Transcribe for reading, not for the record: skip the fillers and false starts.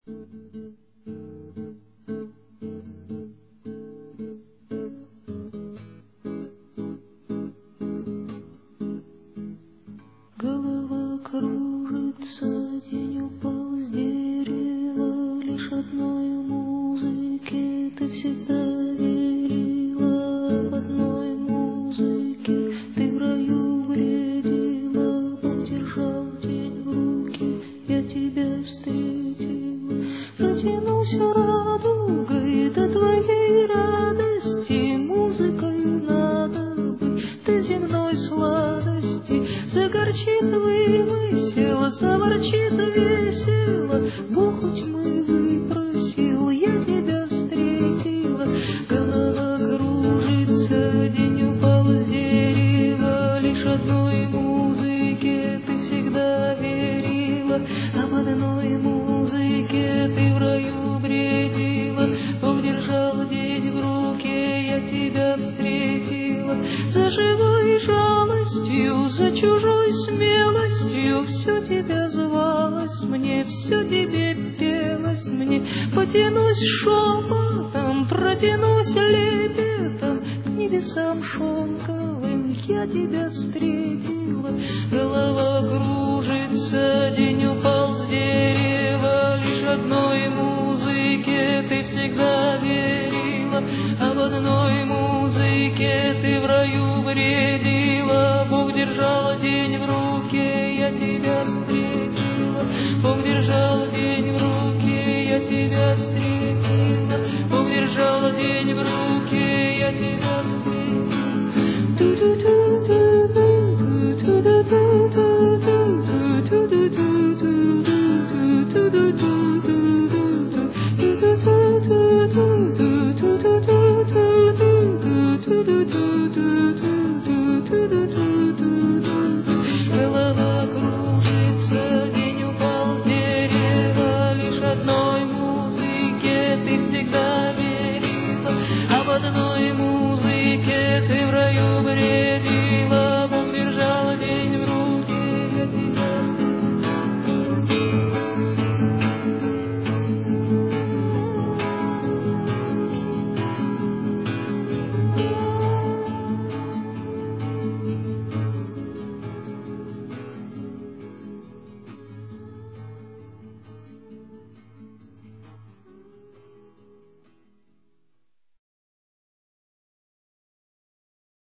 Голова кружится, день упал с дерева, лишь одной музыке ты всегда верила, об одной музыке ты в раю бредила, Бог держал день в руке, я тебя встретила, протянулся радугой до твоей радости, музыкою надо быть до земной сладости. Загорчит вымысел, заворчит весело, Бог у тьмы выпросил, я тебя встретила. Голова кружится, день упал с дерева, лишь одной музыке ты всегда верила, об одной музыке ты в раю бредила, Бог держал день в руке, я тебя встретила. За живой жалостью, за чужой смелостью все тебя звалось мне, все тебе пелось мне. Потянусь шепотом, протянусь лепетом к небесам шелковым, я тебя встретила. Голова кружится, день упал с дерева, лишь одной музыке ты всегда верила, об одной музыке ты в раю бредила, Бог держал день в руке, я тебя встретила. Бог держал день в руке, я тебя встретила. Бог держал день в руке, я тебя